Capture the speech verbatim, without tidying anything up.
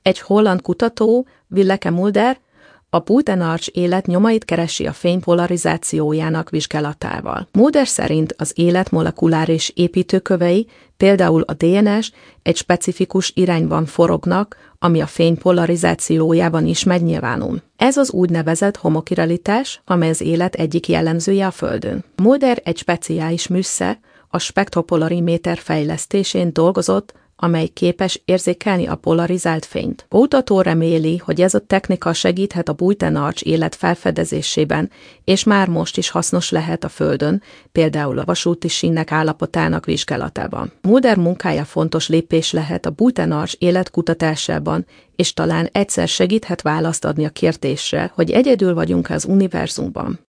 Egy holland kutató, Willeke Mulder, a Buitenarch élet nyomait keresi a fény polarizációjának vizsgálatával. Mulder szerint az élet molekuláris építőkövei, például a dé en es, egy specifikus irányban forognak, ami a fény polarizációjában is megnyilvánul. Ez az úgynevezett homokiralitás, amely az élet egyik jellemzője a Földön. Mulder egy speciális műszer, a spektropolariméter fejlesztésén dolgozott, amely képes érzékelni a polarizált fényt. A kutató reméli, hogy ez a technika segíthet a Buitenarch élet felfedezésében, és már most is hasznos lehet a Földön, például a vasúti sínnek állapotának vizsgálatában. Mulder munkája fontos lépés lehet a Buitenarch élet kutatásában, és talán egyszer segíthet választ adni a kérdésre, hogy egyedül vagyunk az univerzumban.